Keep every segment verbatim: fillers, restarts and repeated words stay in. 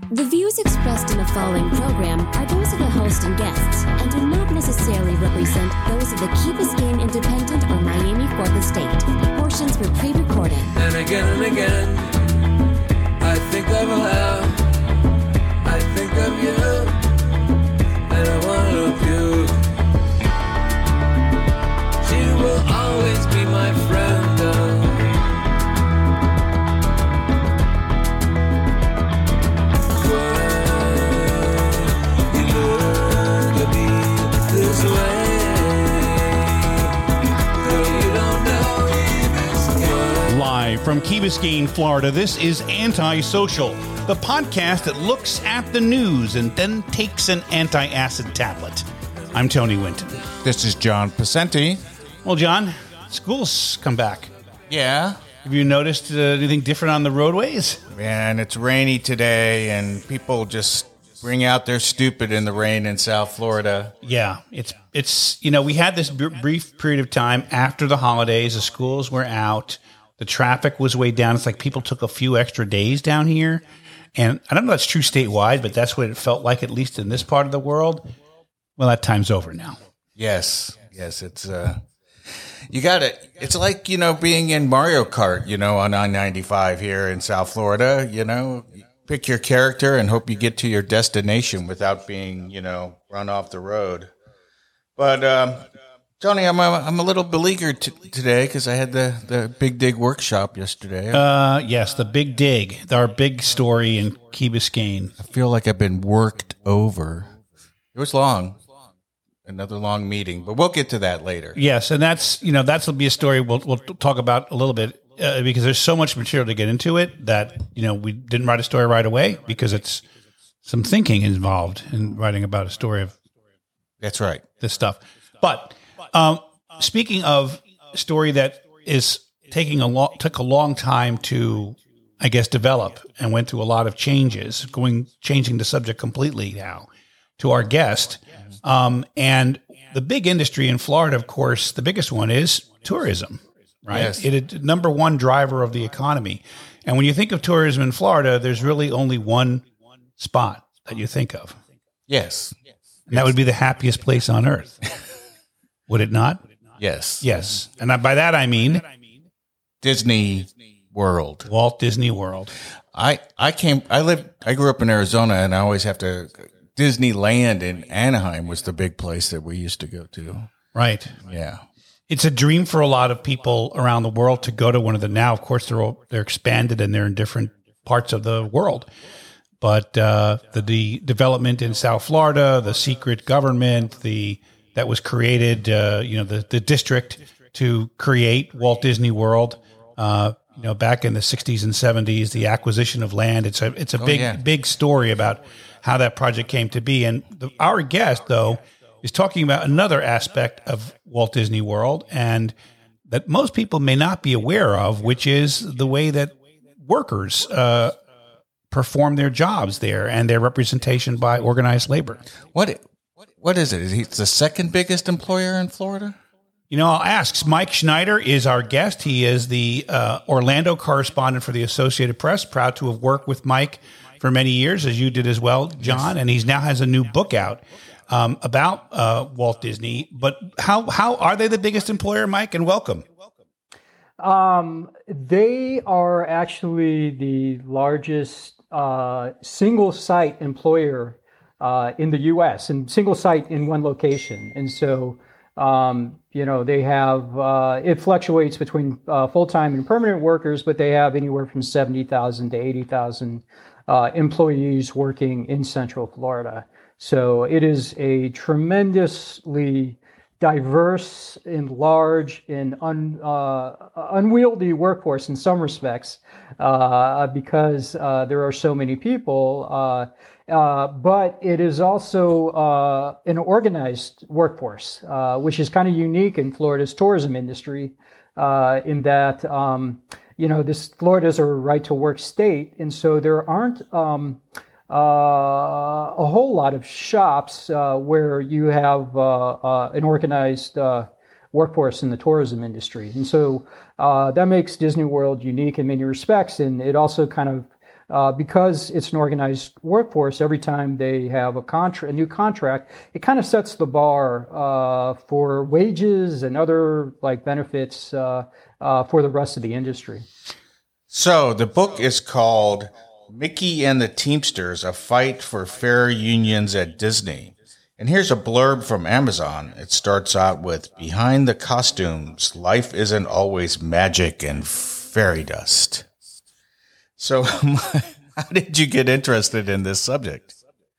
The views expressed in the following program are those of the host and guests and do not necessarily represent those of the Key Biscayne Independent or Miami Fourth Estate. Portions were pre-recorded. And again and again, I think of her, I think of you, and I want to puke. She will always be my friend. Uh, Live from Key Biscayne, Florida, this is Antisocial, the podcast that looks at the news and then takes an anti-acid tablet. I'm Tony Winton. This is John Pacenti. Well, John, school's come back. Yeah. Have you noticed uh, anything different on the roadways? Man, it's rainy today, and people just bring out their stupid in the rain in South Florida. Yeah, it's, it's you know, we had this b- brief period of time after the holidays. The schools were out. The traffic was way down. It's like people took a few extra days down here. And I don't know if that's true statewide, but that's what it felt like, at least in this part of the world. Well, that time's over now. Yes. Yes, it's uh you got it. It's like, you know, being in Mario Kart, you know, on I ninety-five here in South Florida, you know, pick your character and hope you get to your destination without being, you know, run off the road. But um Tony, I'm a, I'm a little beleaguered t- today because I had the, the Big Dig workshop yesterday. Uh, yes, the Big Dig, our big story in Key Biscayne. I feel like I've been worked over. It was long, another long meeting, but we'll get to that later. Yes, and that's, you know, that's will be a story we'll we'll talk about a little bit uh, because there's so much material to get into it that, you know, we didn't write a story right away because it's some thinking involved in writing about a story of That's right. this stuff. But Um, speaking of a story that is taking a long, took a long time to, I guess, develop and went through a lot of changes, going, changing the subject completely now to our guest. Um, and the big industry in Florida, of course, the biggest one is tourism, right? Yes. It is number one driver of the economy. And when you think of tourism in Florida, there's really only one spot that you think of. Yes. And that would be the happiest place on earth. Would it not? Yes. Yes. And by that, I mean Disney World. Walt Disney World. I, I came, I lived, I grew up in Arizona, and I always have to, Disneyland in Anaheim was the big place that we used to go to. Right. Yeah. It's a dream for a lot of people around the world to go to one of the, now, of course, they're all, they're expanded and they're in different parts of the world. But uh, the, the development in South Florida, the secret government, the that was created, uh, you know, the, the district to create Walt Disney World, uh, you know, back in the sixties and seventies, the acquisition of land. It's a it's a Oh, big, yeah. big story about how that project came to be. And the, our guest, though, is talking about another aspect of Walt Disney World and that most people may not be aware of, which is the way that workers uh, perform their jobs there and their representation by organized labor. What, what is it? Is he the second biggest employer in Florida? You know, I'll ask. Mike Schneider is our guest. He is the uh, Orlando correspondent for the Associated Press. Proud to have worked with Mike for many years, as you did as well, John. And he's now has a new book out um, about uh, Walt Disney. But how how are they the biggest employer, Mike? And welcome. Um, they are actually the largest uh, single site employer uh, in the U S and single site in one location. And so, um, you know, they have, uh, it fluctuates between uh, full-time and permanent workers, but they have anywhere from seventy thousand to eighty thousand uh, employees working in Central Florida. So it is a tremendously diverse and large and un, uh, unwieldy workforce in some respects uh, because uh, there are so many people. Uh, uh, but it is also uh, an organized workforce, uh, which is kind of unique in Florida's tourism industry uh, in that, um, you know, this Florida's a right to work state. And so there aren't um, Uh, a whole lot of shops uh, where you have uh, uh, an organized uh, workforce in the tourism industry. And so uh, that makes Disney World unique in many respects. And it also kind of uh, because it's an organized workforce, every time they have a contract, a new contract, it kind of sets the bar uh, for wages and other like benefits uh, uh, for the rest of the industry. So the book is called Mickey and the Teamsters, A Fight for Fair Unions at Disney. And here's a blurb from Amazon. It starts out with, behind the costumes, life isn't always magic and fairy dust. So how did you get interested in this subject?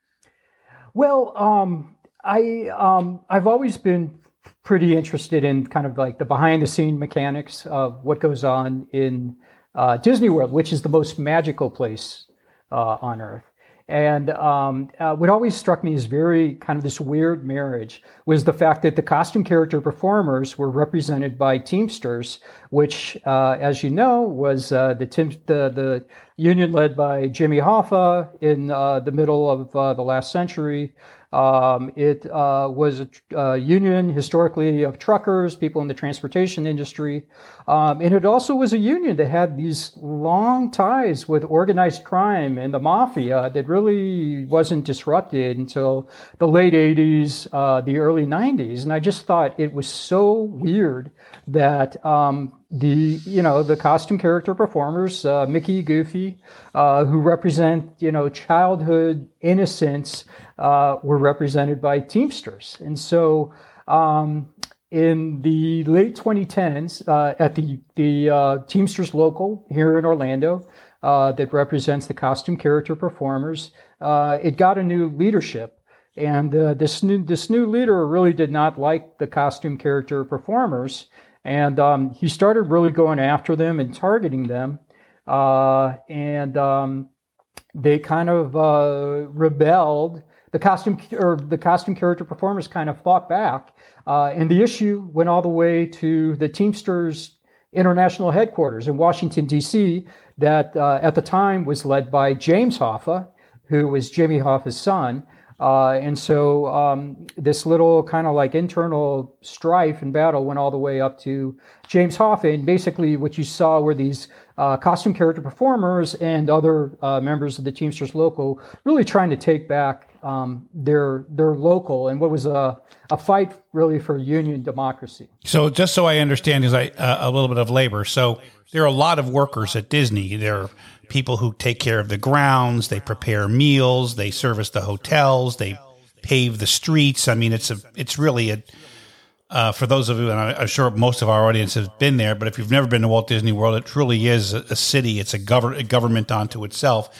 Well, um, I, um, I've always been pretty interested in kind of like the behind the scene mechanics of what goes on in uh, Disney World, which is the most magical place uh, on Earth. And um, uh, what always struck me as very kind of this weird marriage was the fact that the costume character performers were represented by Teamsters, which, uh, as you know, was uh, the, team, the the union led by Jimmy Hoffa in uh, the middle of uh, the last century. Um, it uh, was a uh, union historically of truckers, people in the transportation industry. Um, and it also was a union that had these long ties with organized crime and the mafia that really wasn't disrupted until the late eighties, uh, the early nineties. And I just thought it was so weird that um, the, you know, the costume character performers, uh, Mickey, Goofy, uh, who represent, you know, childhood innocence, uh, were represented by Teamsters. And so um, in the late twenty tens, uh, at the, the uh, Teamsters local here in Orlando, uh, that represents the costume character performers, uh, it got a new leadership. And uh, this new this new leader really did not like the costume character performers. And um, he started really going after them and targeting them. Uh, and um, they kind of uh, rebelled. The costume or the costume character performers kind of fought back. Uh, and the issue went all the way to the Teamsters International Headquarters in Washington, D C, that uh, at the time was led by James Hoffa, who was Jimmy Hoffa's son. Uh, and so um, this little kind of like internal strife and battle went all the way up to James Hoffa. And basically what you saw were these uh, costume character performers and other uh, members of the Teamsters local really trying to take back um, their their local, and what was a, a fight really for union democracy. So just so I understand, is I uh, a little bit of labor. So there are a lot of workers at Disney. There are people who take care of the grounds, they prepare meals, they service the hotels, they pave the streets. I mean, it's a, it's really a, uh, for those of you, and I'm sure most of our audience has been there, but if you've never been to Walt Disney World, it truly is a, a city. It's a, gov- a government unto itself.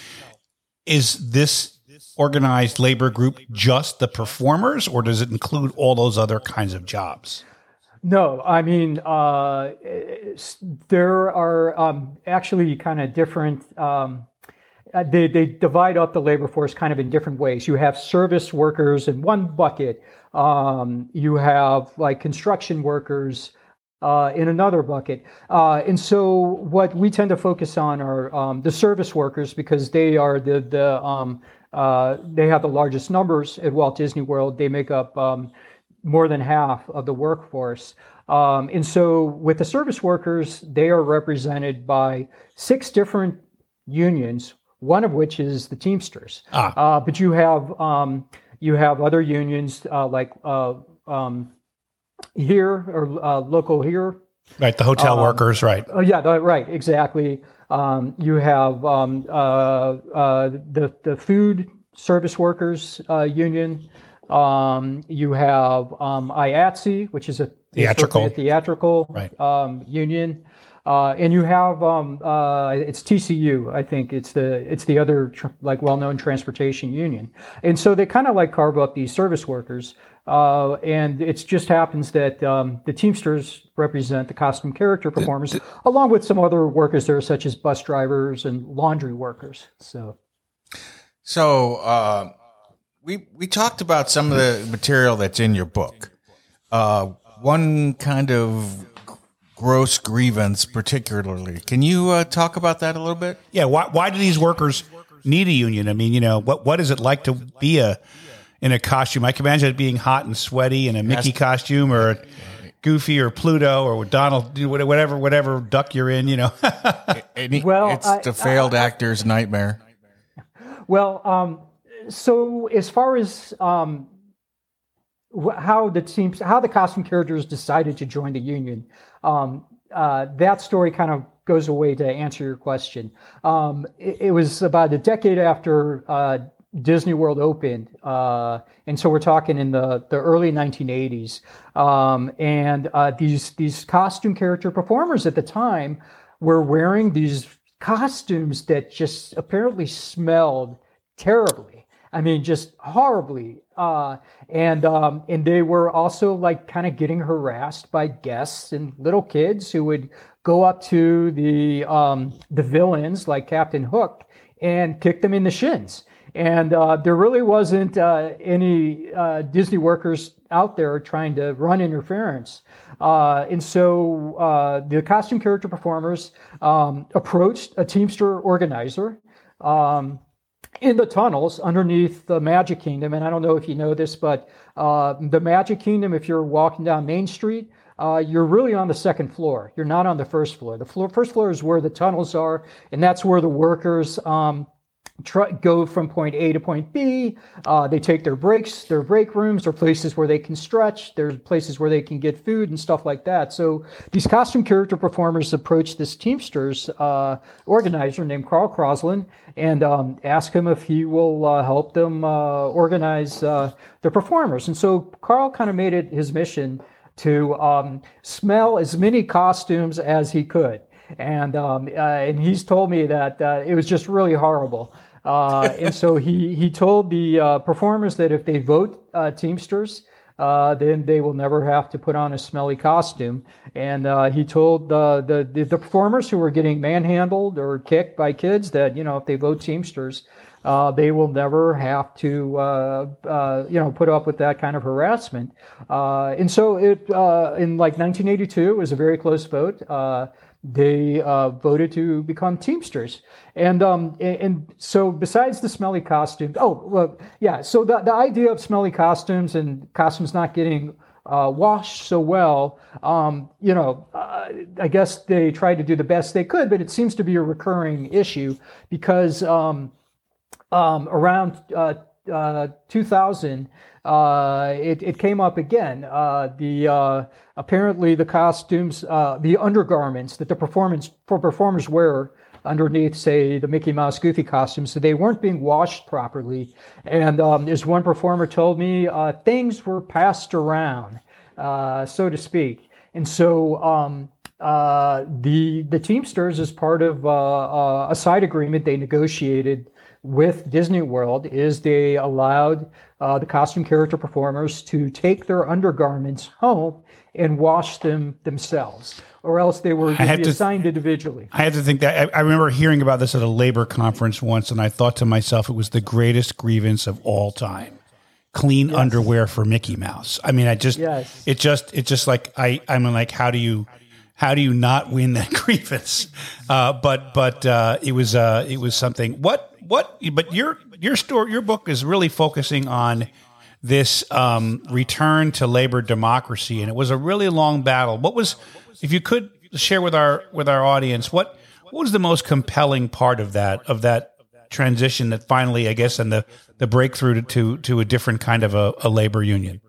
Is this organized labor group just the performers, or does it include all those other kinds of jobs? No, I mean, uh, there are um, actually kind of different, um, they, they divide up the labor force kind of in different ways. You have service workers in one bucket. Um, you have like construction workers uh, in another bucket. Uh, and so what we tend to focus on are um, the service workers, because they are the, the um, uh, they have the largest numbers at Walt Disney World. They make up um, more than half of the workforce. Um, and so with the service workers, they are represented by six different unions, one of which is the Teamsters. Ah. Uh, but you have um, you have other unions uh, like uh, um, here or uh, local here. Right, the hotel um, workers, right. Oh, yeah, the, right, exactly. Um, you have um, uh, uh, the, the food service workers uh, union. Um, you have um, I A T S E, which is a theatrical, theatrical right. um, union, uh, and you have um, uh, it's T C U. I think it's the it's the other tr- like well-known transportation union, and so they kind of like carve up these service workers, uh, and it just happens that um, the Teamsters represent the costume character performers, the, the, along with some other workers there, such as bus drivers and laundry workers. So, so. Uh... We we talked about some of the material that's in your book. Uh, one kind of gross grievance, particularly. Can you uh, talk about that a little bit? Yeah. Why why do these workers need a union? I mean, you know, what what is it like to be a in a costume? I can imagine it being hot and sweaty in a Mickey costume or a Goofy or Pluto or Donald, whatever, whatever duck you're in, you know. Any, Well, it's I- the failed I- actor's nightmare. Well, um, so as far as um, wh- how the teams, how the costume characters decided to join the union, um, uh, that story kind of goes away to answer your question. Um, it, it was about a decade after uh, Disney World opened, uh, and so we're talking in the, the early nineteen eighties. Um, and uh, these these costume character performers at the time were wearing these costumes that just apparently smelled terribly. I mean, just horribly. Uh, and um, and they were also like kind of getting harassed by guests and little kids who would go up to the um, the villains like Captain Hook and kick them in the shins. And uh, there really wasn't uh, any uh, Disney workers out there trying to run interference. Uh, and so uh, the costume character performers um, approached a Teamster organizer um, in the tunnels underneath the Magic Kingdom. And I don't know if you know this, but uh, the Magic Kingdom, if you're walking down Main Street, uh, you're really on the second floor. You're not on the first floor. The floor, first floor is where the tunnels are, and that's where the workers um, Try, go from point A to point B. Uh, they take their breaks, their break rooms, or places where they can stretch. There's places where they can get food and stuff like that. So these costume character performers approach this Teamsters uh, organizer named Carl Crosland and um, ask him if he will uh, help them uh, organize uh, their performers. And so Carl kind of made it his mission to um, smell as many costumes as he could. And um, uh, and he's told me that uh, it was just really horrible. Uh, and so he he told the uh, performers that if they vote uh, Teamsters, uh, then they will never have to put on a smelly costume. And uh, he told uh, the, the the performers who were getting manhandled or kicked by kids that, you know, if they vote Teamsters, uh, they will never have to uh, uh, you know put up with that kind of harassment. Uh, and so it uh, in like nineteen eighty-two, it was a very close vote. Uh, They uh, voted to become Teamsters. And um, and, and so besides the smelly costumes, oh, well, yeah, so the, the idea of smelly costumes and costumes not getting uh, washed so well, um, you know, uh, I guess they tried to do the best they could, but it seems to be a recurring issue because um, um, around uh, uh, two thousand, uh, it, it came up again. Uh, the uh, apparently the costumes, uh, the undergarments that the performance for performers wear underneath, say, the Mickey Mouse Goofy costumes, so they weren't being washed properly. And um, as one performer told me, uh, things were passed around, uh, so to speak. And so um, uh, the the Teamsters, as part of uh, uh, a side agreement they negotiated with Disney World, is they allowed uh, the costume character performers to take their undergarments home and wash them themselves, or else they were to be assigned th- individually. I had to think that. I, I remember hearing about this at a labor conference once, and I thought to myself, it was the greatest grievance of all time. Clean yes. underwear for Mickey Mouse. I mean, I just, yes. it just, it just like, I, I'm like, how do you, how do you not win that grievance? Uh, but, but uh, it was, uh, it was something. What, what? But your, your story, your book is really focusing on this um, return to labor democracy, and it was a really long battle. What was, if you could share with our with our audience, what what was the most compelling part of that of that transition that finally, I guess, and the the breakthrough to to, to a different kind of a, a labor union?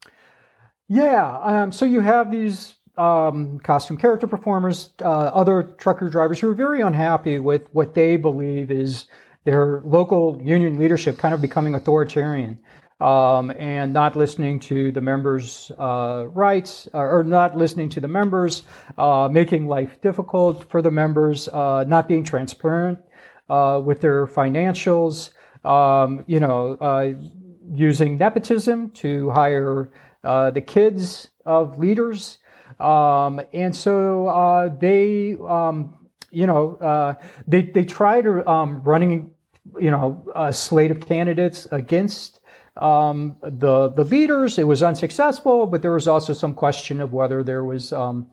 Yeah, um, so you have these um, costume character performers, uh, other trucker drivers who are very unhappy with what they believe is their local union leadership kind of becoming authoritarian. Um, and not listening to the members' uh, rights, uh, or not listening to the members, uh, making life difficult for the members, uh, not being transparent uh, with their financials, um, you know, uh, using nepotism to hire uh, the kids of leaders. Um, and so uh, they, um, you know, uh, they, they tried um, running, you know, a slate of candidates against Um, the the leaders. It was unsuccessful, but there was also some question of whether there was, um,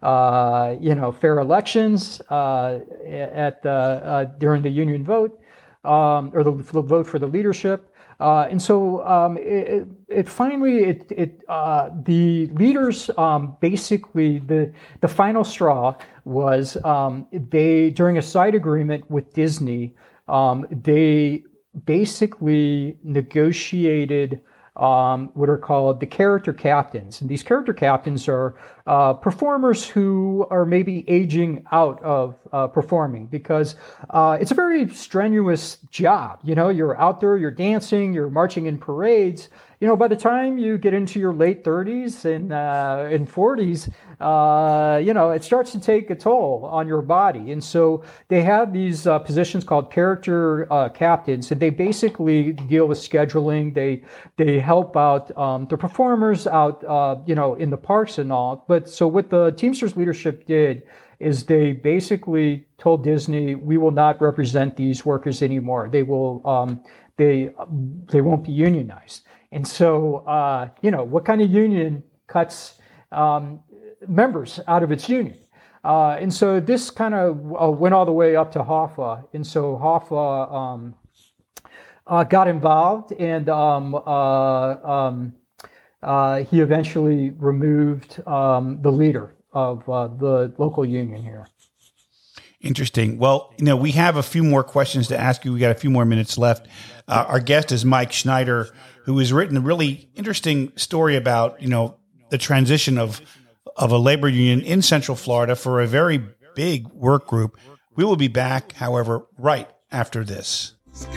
uh, you know, fair elections uh, at the, uh, during the union vote. um, or the, the vote for the leadership. Uh, and so um, it, it finally, it, it uh, the leaders um, basically, the the final straw was um, they, during a side agreement with Disney, um, they basically negotiated um, what are called the character captains. And these character captains are uh, performers who are maybe aging out of uh, performing because uh, it's a very strenuous job. You know, you're out there, you're dancing, you're marching in parades. You know, by the time you get into your late thirties and uh, and forties, uh, you know, it starts to take a toll on your body. And so they have these uh, positions called character uh, captains, and they basically deal with scheduling. They they help out um, the performers out, uh, you know, in the parks and all. But so what the Teamsters leadership did is they basically told Disney, we will not represent these workers anymore. They will, um, they they won't be unionized. And so, uh, you know, what kind of union cuts um, members out of its union? Uh, and so this kind of uh, went all the way up to Hoffa. And so Hoffa um, uh, got involved, and um, uh, um, uh, he eventually removed um, the leader of uh, the local union here. Interesting. Well, you know, we have a few more questions to ask you. We got a few more minutes left. Uh, our guest is Mike Schneider, who has written a really interesting story about, you know, the transition of of a labor union in Central Florida for a very big work group. We will be back, however, right after this.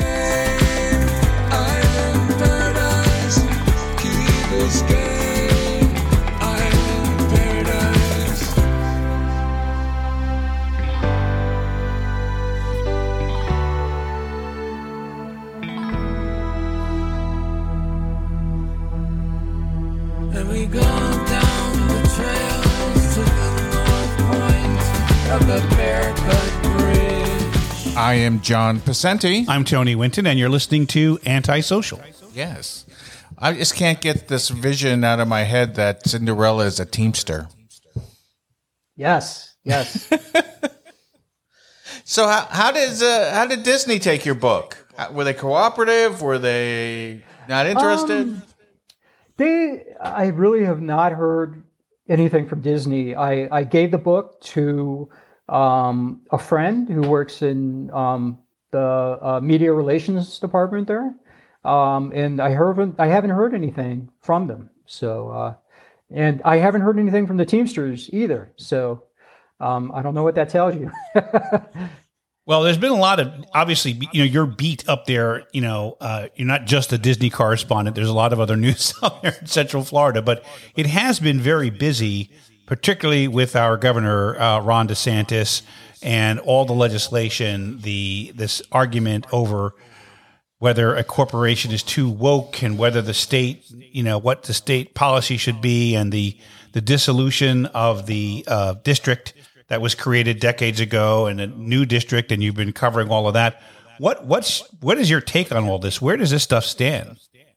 And we go down the trails to the north point of the Bearcut Bridge. I am John Pacenti. I'm Tony Winton, and you're listening to Antisocial. Yes. I just can't get this vision out of my head that Cinderella is a teamster. Yes, yes. So how, how does uh, how did Disney take your book? Were they cooperative? Were they not interested? Um, They, I really have not heard anything from Disney. I, I gave the book to um, a friend who works in um, the uh, media relations department there, um, and I haven't I haven't heard anything from them. So, uh, and I haven't heard anything from the Teamsters either. So, um, I don't know what that tells you. Well, there's been a lot of, obviously, you know, your beat up there, you know, uh, you're not just a Disney correspondent. There's a lot of other news out there in Central Florida, but it has been very busy, particularly with our governor, uh, Ron DeSantis, and all the legislation, the this argument over whether a corporation is too woke and whether the state, you know, what the state policy should be, and the, the dissolution of the uh, district that was created decades ago, and a new district, and you've been covering all of that. What what's what is your take on all this? Where does this stuff stand?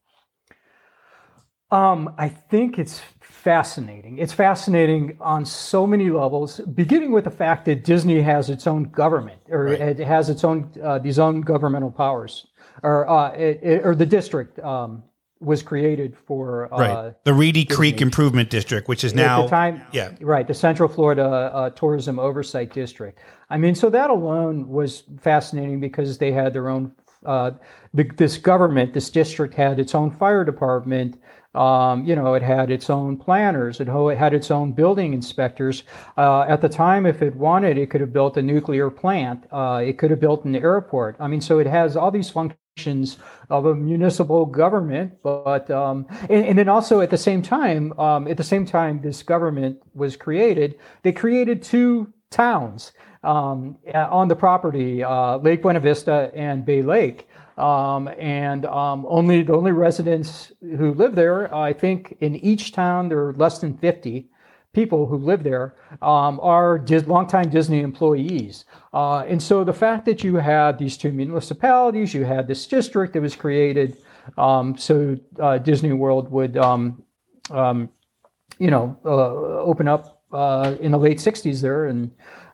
Um, I think it's fascinating. It's fascinating on so many levels, beginning with the fact that Disney has its own government, or right. It has its own uh, these own governmental powers, or uh, it, it, or the district. Um, was created for uh, right. the Reedy Disney. Creek Improvement District, which is now at the time, yeah, right, the Central Florida uh, Tourism Oversight District. I mean, so that alone was fascinating because they had their own. Uh, the, this government, this district, had its own fire department. Um, you know, it had its own planners. It, it had its own building inspectors. Uh, at the time, if it wanted, it could have built a nuclear plant. Uh, it could have built an airport. I mean, so it has all these functions of a municipal government, but um, and, and then also at the same time, um, at the same time this government was created, they created two towns um, on the property, uh, Lake Buena Vista and Bay Lake, um, and um, only the only residents who live there, I think, in each town there are less than fifty people who live there, um, are dis- longtime Disney employees. Uh, and so the fact that you had these two municipalities, you had this district that was created um, so uh, Disney World would, um, um, you know, uh, open up uh, in the late sixties there. And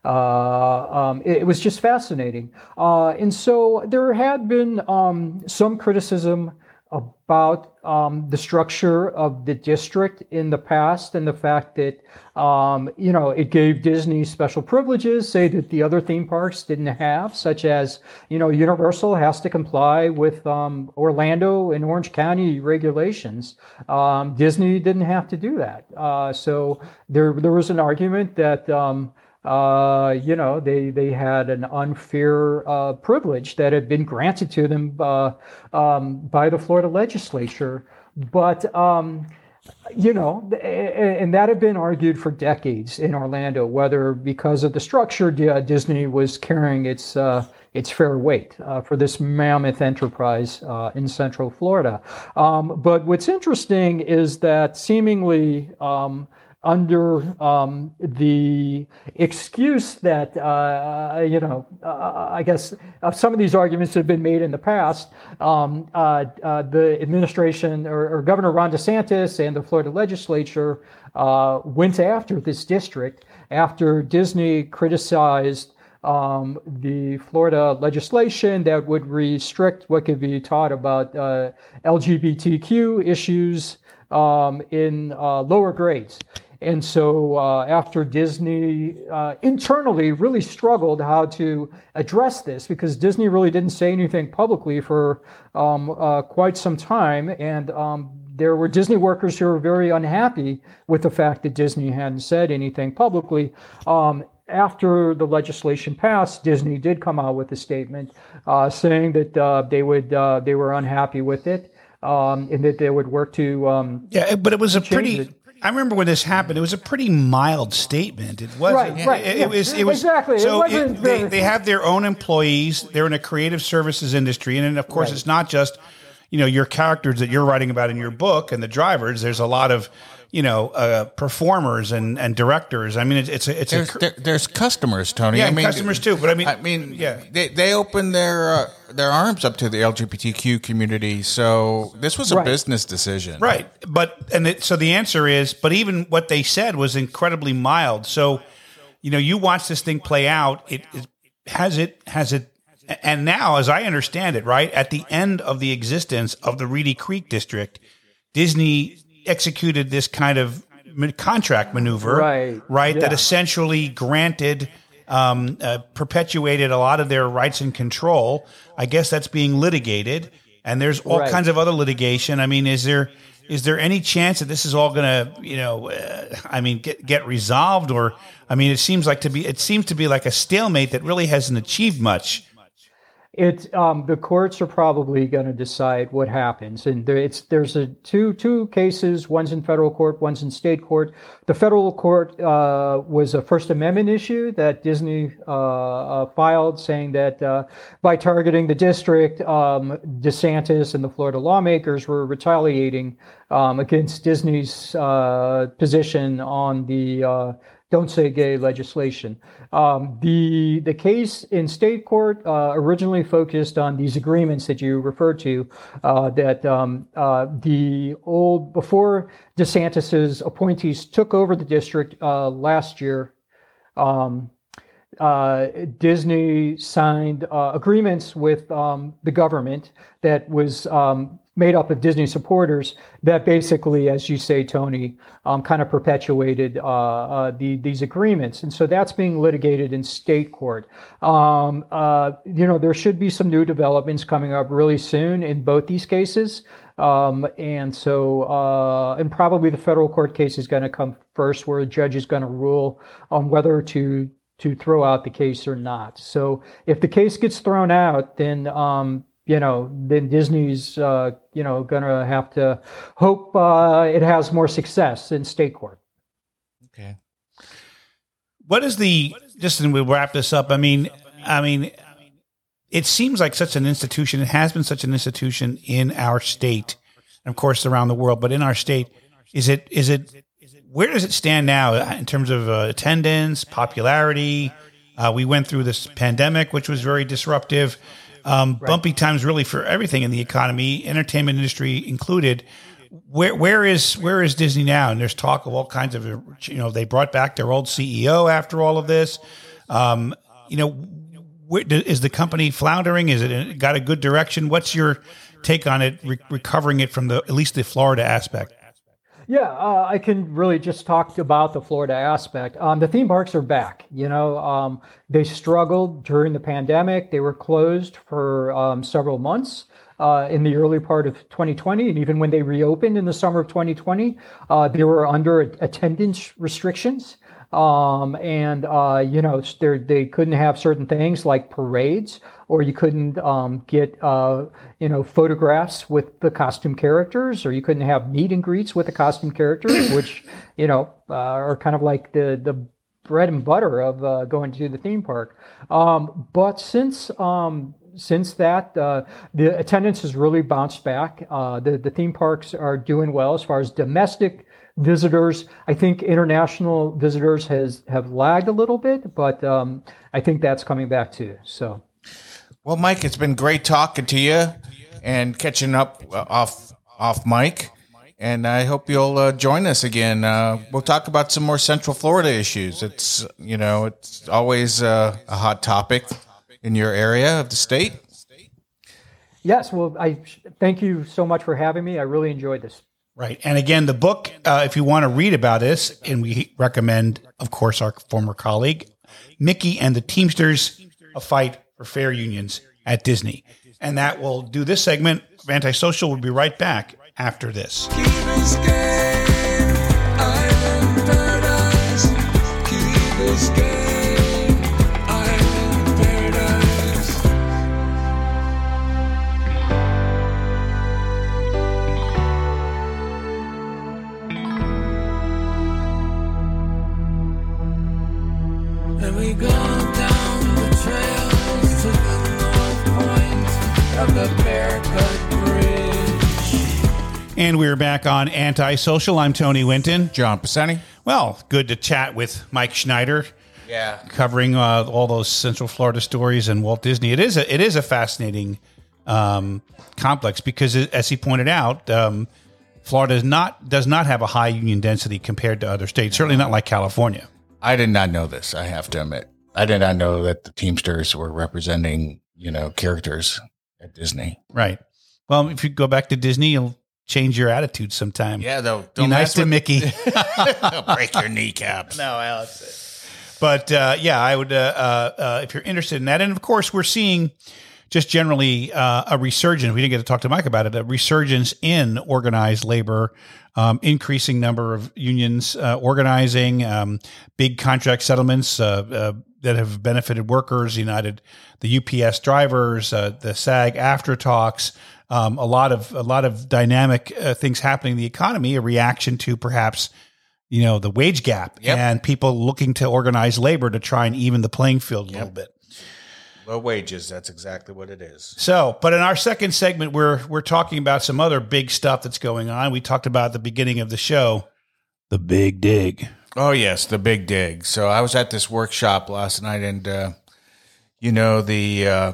Uh, um, it, it was just fascinating. Uh, and so there had been um, some criticism about um, the structure of the district in the past, and the fact that um, you know it gave Disney special privileges, say that the other theme parks didn't have, such as you know Universal has to comply with um, Orlando and Orange County regulations. Um, Disney didn't have to do that. Uh, so there there was an argument that. Um, Uh, you know, they they had an unfair uh, privilege that had been granted to them uh, um, by the Florida legislature. But, um, you know, and that had been argued for decades in Orlando, whether because of the structure, Disney was carrying its uh, its fair weight uh, for this mammoth enterprise uh, in Central Florida. Um, but what's interesting is that seemingly um, under um, the excuse that, uh, you know, uh, I guess uh, some of these arguments have been made in the past, um, uh, uh, the administration or, or Governor Ron DeSantis and the Florida legislature uh, went after this district after Disney criticized um, the Florida legislation that would restrict what could be taught about uh, L G B T Q issues um, in uh, lower grades. And so uh, after Disney uh, internally really struggled how to address this, because Disney really didn't say anything publicly for um, uh, quite some time. And um, there were Disney workers who were very unhappy with the fact that Disney hadn't said anything publicly. Um, after the legislation passed, Disney did come out with a statement uh, saying that uh, they would uh, they were unhappy with it um, and that they would work to um, yeah, but it was a pretty. it. I remember when this happened. It was a pretty mild statement. It wasn't. Right, right. It, yeah. it was. It was exactly. So it wasn't it, they very, they have their own employees. They're in a creative services industry, and then of course right. it's not just you know your characters that you're writing about in your book and the drivers. There's a lot of you know uh, performers and, and directors. I mean, it's it's a, it's there's, a there, there's customers, Tony. yeah, I mean, customers too. But I mean, I mean, yeah, they they open their uh, their arms up to the L G B T Q community. So this was a Right. business decision, right. But and it, so the answer is, but even what they said was incredibly mild. So you know, you watch this thing play out. It, it has it has it. And now, as I understand it, right, at the end of the existence of the Reedy Creek District, Disney executed this kind of contract maneuver, Right. right, Yeah. that essentially granted, um, uh, perpetuated a lot of their rights and control. I guess that's being litigated, and there's all Right. kinds of other litigation. I mean, is there is there any chance that this is all going to, you know, uh, I mean, get get resolved? Or, I mean, it seems like to be it seems to be like a stalemate that really hasn't achieved much. It um, the courts are probably going to decide what happens, and there, it's there's a two two cases. One's in federal court, one's in state court. The federal court uh, was a First Amendment issue that Disney uh, uh, filed, saying that uh, by targeting the district, um, DeSantis and the Florida lawmakers were retaliating um, against Disney's uh, position on the uh, Don't Say Gay legislation. Um, the the case in state court uh, originally focused on these agreements that you referred to, uh, that um, uh, the old, before DeSantis's appointees took over the district uh, last year, um, uh, Disney signed uh, agreements with um, the government that was um, made up of Disney supporters that basically, as you say, Tony, um, kind of perpetuated uh, uh, the, these agreements. And so that's being litigated in state court. Um, uh, you know, there should be some new developments coming up really soon in both these cases. Um, and so, uh, and probably the federal court case is going to come first, where a judge is going to rule on whether to to throw out the case or not. So if the case gets thrown out, then um, you know, then Disney's, uh, you know, going to have to hope uh, it has more success in state court. Okay. What is the, just and we'll wrap this up. I mean, I mean, it seems like such an institution. It has been such an institution in our state, and of course around the world, but in our state, is it, is it, where does it stand now in terms of uh, attendance, popularity? Uh, we went through this pandemic, which was very disruptive. Um, Right. Bumpy times really for everything in the economy, entertainment industry included. Where where is where is Disney now? And there's talk of all kinds of, you know, they brought back their old C E O after all of this. Um, you know, where, is the company floundering? Is it got a good direction? What's your take on it, re- recovering it from the at least the Florida aspect? Yeah, uh, I can really just talk about the Florida aspect. Um, the theme parks are back. You know, um, they struggled during the pandemic. They were closed for um, several months uh, in the early part of twenty twenty. And even when they reopened in the summer of twenty twenty, uh, they were under attendance restrictions. Um, and, uh, you know, they couldn't have certain things like parades, or you couldn't um, get, uh, you know, photographs with the costume characters, or you couldn't have meet and greets with the costume characters, which, you know, uh, are kind of like the, the bread and butter of uh, going to the theme park. Um, but since um, since that, uh, the attendance has really bounced back. Uh, the, the theme parks are doing well as far as domestic visitors. I think international visitors has have lagged a little bit, but um, I think that's coming back too. So, well, Mike, it's been great talking to you and catching up uh, off off mic, and I hope you'll uh, join us again. Uh, we'll talk about some more Central Florida issues. It's you know it's always uh, a hot topic in your area of the state. Yes, well, I thank you so much for having me. I really enjoyed this. Right. And again, the book, uh, if you want to read about this, and we recommend, of course, our former colleague, Mickey and the Teamsters, A Fight for Fair Unions at Disney. And that will do this segment of Antisocial. We'll be right back after this. And we go down the trails to the north point of the Bearcut Bridge. And we're back on Antisocial. I'm Tony Winton. John Pisani. Well, good to chat with Mike Schneider. Yeah, covering uh, all those Central Florida stories and Walt Disney. It is a, it is a fascinating um, complex because, as he pointed out, um, Florida is not does not have a high union density compared to other states. Certainly not like California. I did not know this, I have to admit. I did not know that the Teamsters were representing, you know, characters at Disney. Right. Well, if you go back to Disney, you'll change your attitude sometime. Yeah, though. Be nice to Mickey. Break your kneecaps. No, Alex. But, uh, yeah, I would, uh, uh, uh, if you're interested in that. And, of course, we're seeing just generally uh, a resurgence. We didn't get to talk to Mike about it, a resurgence in organized labor. Um, increasing number of unions uh, organizing, um, big contract settlements uh, uh, that have benefited workers, United, the U P S drivers, uh, the SAG after talks, um, a lot of a lot of dynamic uh, things happening in the economy, a reaction to perhaps you know the wage gap yep. and people looking to organize labor to try and even the playing field a yep. little bit. Low wages, that's exactly what it is. So, but in our second segment, we're we're talking about some other big stuff that's going on. We talked about at the beginning of the show, the Big Dig. Oh, yes, the Big Dig. So I was at this workshop last night, and, uh, you know, the uh,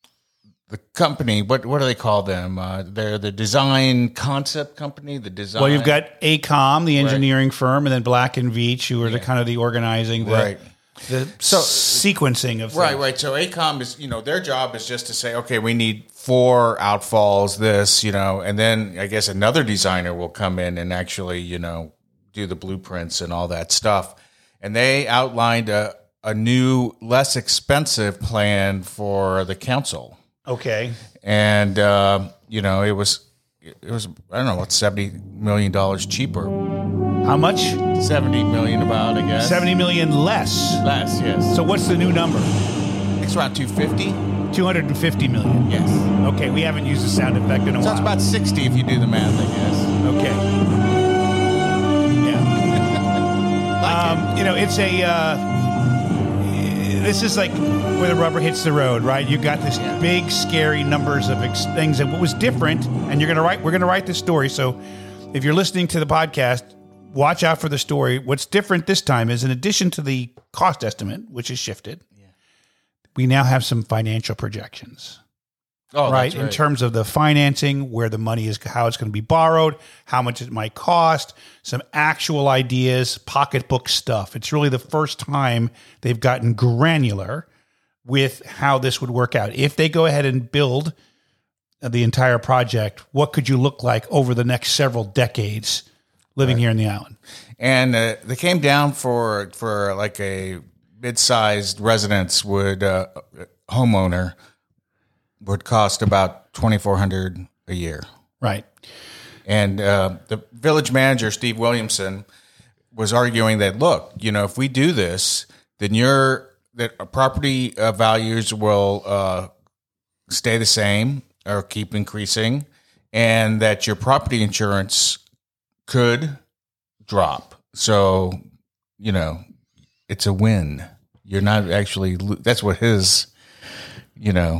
the company, what what do they call them? Uh, they're the design concept company, the design. Well, you've got AECOM, the engineering right. firm, and then Black and Veatch, who are yeah. the kind of the organizing, the, right. the so, sequencing of things. Right, right. So AECOM is, you know, their job is just to say, okay, we need four outfalls, this, you know, and then I guess another designer will come in and actually, you know, do the blueprints and all that stuff. And they outlined a, a new, less expensive plan for the council. Okay. And, uh, you know, it was, it was, I don't know, what's seventy million dollars cheaper. How much? seventy million about, I guess. seventy million less. Less, yes. So what's the new number? It's around two hundred fifty. two hundred fifty million. Yes. Okay, we haven't used the sound effect in a so while. So it's about sixty if you do the math, I guess. Okay. Yeah. like um, you know, it's a, uh, this is like where the rubber hits the road, right? You got this yeah. big, scary numbers of ex- things. And what was different, and you're going to write, we're going to write this story. So if you're listening to the podcast, watch out for the story. What's different this time is in addition to the cost estimate, which is shifted, yeah. we now have some financial projections. Oh, right? that's right. In terms of the financing, where the money is, how it's going to be borrowed, how much it might cost, some actual ideas, pocketbook stuff. It's really the first time they've gotten granular with how this would work out. If they go ahead and build the entire project, what could you look like over the next several decades living right. here in the island? And uh, they came down for for like a mid-sized residence would uh, homeowner would cost about twenty-four hundred dollars a year. Right. And uh, the village manager, Steve Williamson, was arguing that, look, you know, if we do this, then your that property uh, values will uh, stay the same or keep increasing, and that your property insurance could drop. So, you know, it's a win. You're not actually, that's what his, you know.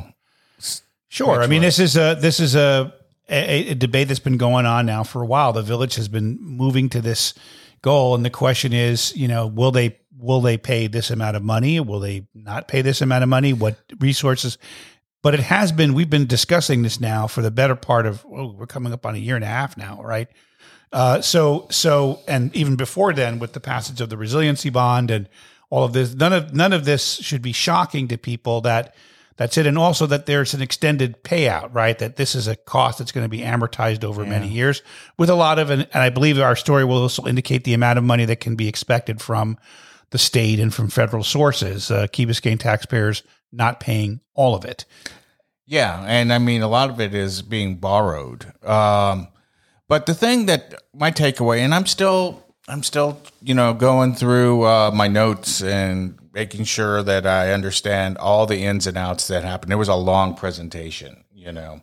Sure. I mean, this is a, this is a, a, a debate that's been going on now for a while. The village has been moving to this goal. And the question is, you know, will they, will they pay this amount of money? Will they not pay this amount of money? What resources? But it has been, we've been discussing this now for the better part of, oh, we're coming up on a year and a half now, right? Uh, so, so, and even before then, with the passage of the resiliency bond and all of this, none of none of this should be shocking to people. That that's it, and also that there's an extended payout, right? That this is a cost that's going to be amortized over yeah. many years, with a lot of, and, and I believe our story will also indicate the amount of money that can be expected from the state and from federal sources. Uh, Key Biscayne taxpayers not paying all of it. Yeah, and I mean a lot of it is being borrowed. Um, But the thing that my takeaway, and I'm still, I'm still, you know, going through uh, my notes and making sure that I understand all the ins and outs that happened. It was a long presentation, you know,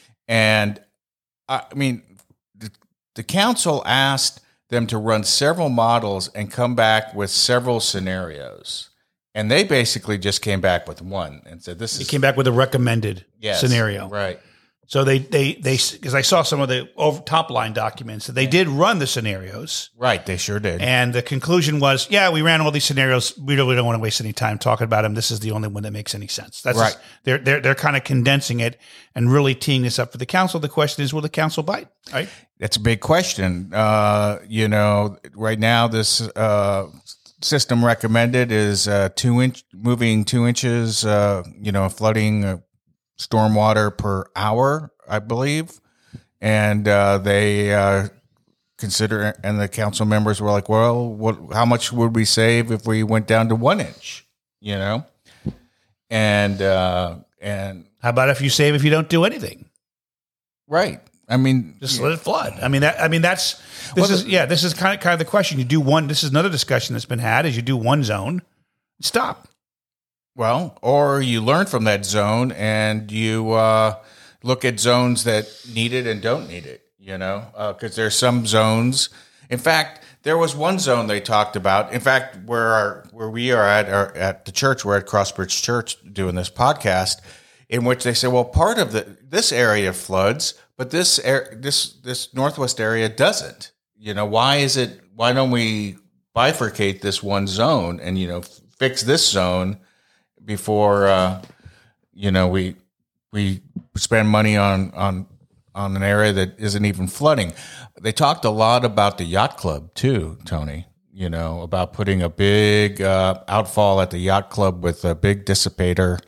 and I mean, the, the council asked them to run several models and come back with several scenarios, and they basically just came back with one and said, "This is." They came back with a recommended yes, scenario, right? So they, they, they, because I saw some of the over top line documents that they did run the scenarios. Right. They sure did. And the conclusion was, yeah, we ran all these scenarios. We really don't want to waste any time talking about them. This is the only one that makes any sense. That's right. Just, they're, they're, they're kind of condensing it and really teeing this up for the council. The question is, will the council bite? Right. That's a big question. Uh, you know, right now, this, uh, system recommended is, uh, two inch moving two inches, uh, you know, flooding, uh, stormwater per hour, I believe. And uh, they uh, consider, and the council members were like, well, what? How much would we save if we went down to one inch, you know? And, uh, and how about if you save if you don't do anything? Right. I mean, just let it flood. I mean, that, I mean, that's, this well, is, yeah, this is kind of, kind of the question. You do one, this is another discussion that's been had, is you do one zone, stop. Well, or you learn from that zone and you uh, look at zones that need it and don't need it, you know, because uh, there's some zones. In fact, there was one zone they talked about. In fact, where our, where we are at our, at the church, we're at Crossbridge Church doing this podcast, in which they say, well, part of the this area floods, but this air, this this northwest area doesn't. You know, why is it? Why don't we bifurcate this one zone and you know fix this zone before uh, you know we we spend money on on on an area that isn't even flooding? They talked a lot about the yacht club too, Tony. You know, about putting a big uh, outfall at the yacht club with a big dissipator,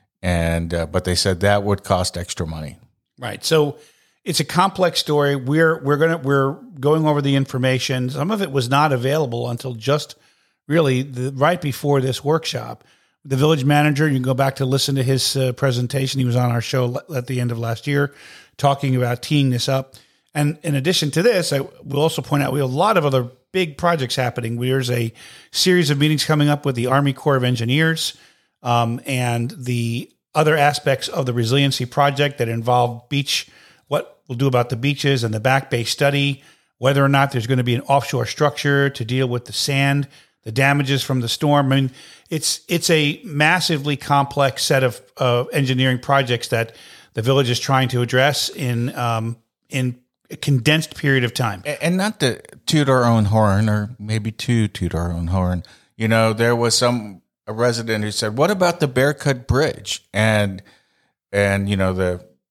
and uh, but they said that would cost extra money. Right. So it's a complex story. We're we're gonna we're going over the information. Some of it was not available until just really the, right before this workshop. The village manager, you can go back to listen to his uh, presentation. He was on our show at the end of last year talking about teeing this up. And in addition to this, I will also point out we have a lot of other big projects happening. There's a series of meetings coming up with the Army Corps of Engineers um, and the other aspects of the resiliency project that involve beach, what we'll do about the beaches and the back bay study, whether or not there's going to be an offshore structure to deal with the sand, the damages from the storm. I mean, it's it's a massively complex set of uh, engineering projects that the village is trying to address in um, in a condensed period of time. And not to toot our own horn, or maybe to toot our own horn. You know, there was some a resident who said, "What about the Bearcut Bridge?" And and you know the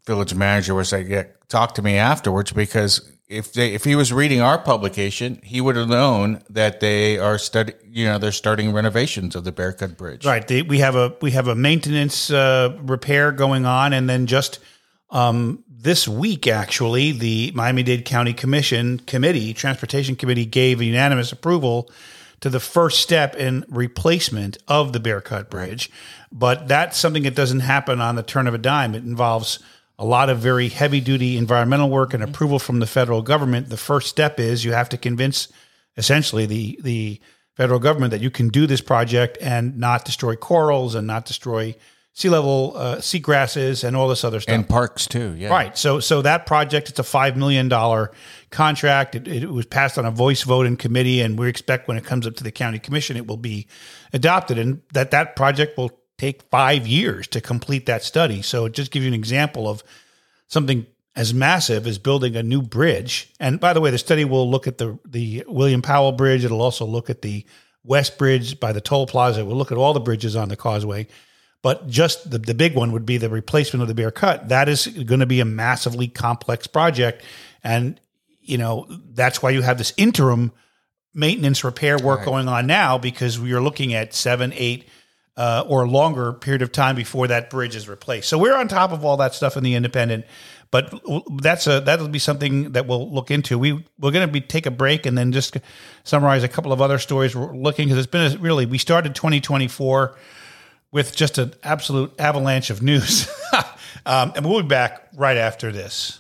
village manager was like, yeah, talk to me afterwards, because if they if he was reading our publication, he would have known that they are study you know they're starting renovations of the Bearcut Bridge. Right. They, we have a we have a maintenance uh, repair going on, and then just um, this week, actually, the Miami-Dade County Commission Committee, Transportation Committee, gave unanimous approval to the first step in replacement of the Bearcut Bridge. But that's something that doesn't happen on the turn of a dime. It involves a lot of very heavy-duty environmental work and approval from the federal government. The first step is you have to convince, essentially, the the federal government that you can do this project and not destroy corals and not destroy sea level uh, seagrasses and all this other stuff. And parks, too, yeah. Right. So so that project, it's a five million dollars contract. It, it was passed on a voice vote in committee, and we expect when it comes up to the county commission, it will be adopted, and that that project will take five years to complete that study. So it just gives you an example of something as massive as building a new bridge. And by the way, the study will look at the, the William Powell Bridge. It'll also look at the West Bridge by the toll plaza. We'll look at all the bridges on the causeway. But just the, the big one would be the replacement of the Bearcut. That is going to be a massively complex project. And, you know, that's why you have this interim maintenance repair work right. going on now, because we are looking at seven, eight, Uh, or a longer period of time before that bridge is replaced. So we're on top of all that stuff in the Independent, but that's a that'll be something that we'll look into. We we're going to be take a break and then just summarize a couple of other stories we're looking, because it's been a, really we started twenty twenty-four with just an absolute avalanche of news, um, and we'll be back right after this.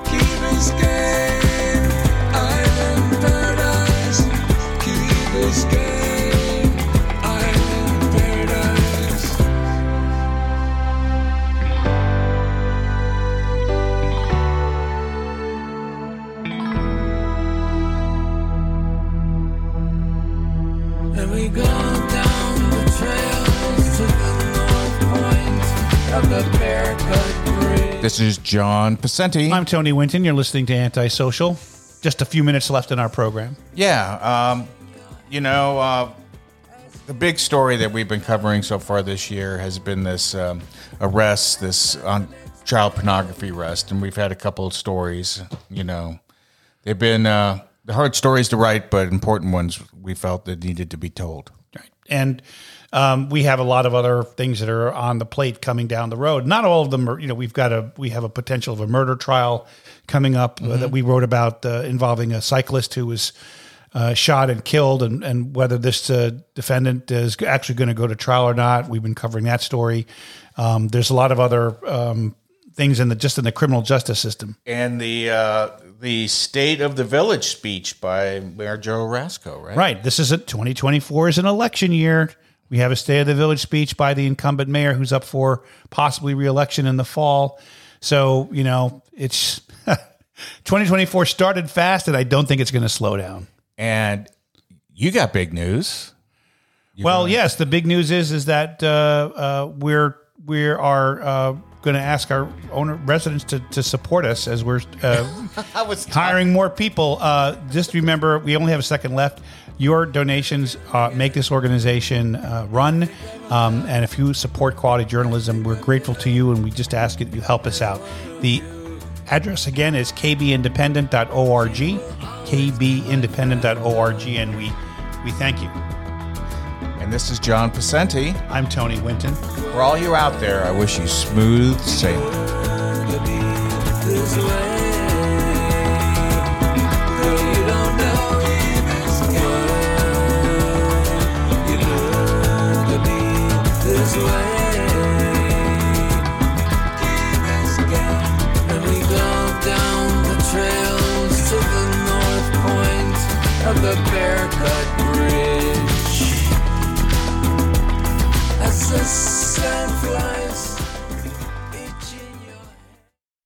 And we go down the trails to the north point of the Bearcut Bridge. This is John Pacenti. I'm Tony Winton. You're listening to Antisocial. Just a few minutes left in our program. Yeah. Um, you know, uh, the big story that we've been covering so far this year has been this um, arrest, this on child pornography arrest. And we've had a couple of stories, you know. They've been... Uh, The hard stories to write, but important ones we felt that needed to be told. Right. And um, we have a lot of other things that are on the plate coming down the road. Not all of them are, you know, we've got a, we have a potential of a murder trial coming up mm-hmm. uh, that we wrote about uh, involving a cyclist who was uh, shot and killed, and, and whether this uh, defendant is actually going to go to trial or not. We've been covering that story. Um, there's a lot of other um, things in the, just in the criminal justice system. And the, uh, the State of the Village speech by Mayor Joe Rasco, right? Right. This is a twenty twenty-four is an election year. We have a State of the Village speech by the incumbent mayor who's up for possibly re-election in the fall. So, you know, it's twenty twenty-four started fast, and I don't think it's going to slow down. And you got big news. You well, gonna- yes, the big news is is that uh, uh, we're we are uh, going to ask our owner residents to, to support us as we're uh, I was hiring more people. Uh, just remember, we only have a second left. Your donations uh, make this organization uh, run. Um, and if you support quality journalism, we're grateful to you, and we just ask that you help us out. The address, again, is k b independent dot org, k b independent dot org, and we, we thank you. And this is John Pacenti. I'm Tony Winton. For all you out there, I wish you smooth sailing. And we go down the trails to the north point of the Bearcut Bridge. As the